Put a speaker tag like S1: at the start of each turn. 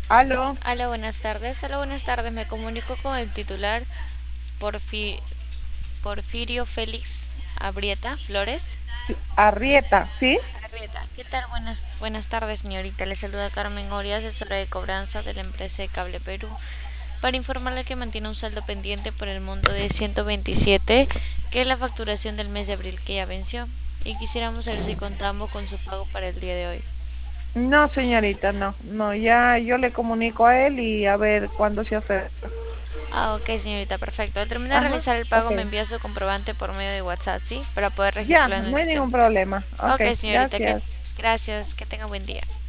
S1: Aló,
S2: Hola, buenas tardes. Hola, buenas tardes. Me comunico con el titular Porfi- Porfirio Félix Abrieta Flores.
S1: Arrieta, ¿sí?
S2: Arrieta, ¿qué tal? Buenas tardes, señorita. Le saluda Carmen Oria, asesora de cobranza de la empresa de Cable Perú, para informarle que mantiene un saldo pendiente por el monto de 127, que es la facturación del mes de abril que ya venció. Y quisiéramos saber si contamos con su pago para el día de hoy.
S1: No, señorita, no, ya yo le comunico a él y a ver cuándo se oferta.
S2: Ah, ok, señorita, perfecto. Al terminar de
S1: Ajá,
S2: realizar el pago,
S1: ok.
S2: me envía su comprobante por medio de WhatsApp, ¿sí? Para poder
S1: Ya,
S2: registrarlo en el
S1: no hay
S2: sistema.
S1: ningún problema. Ok,
S2: Ok, señorita,
S1: gracias.
S2: gracias. Que tenga buen día.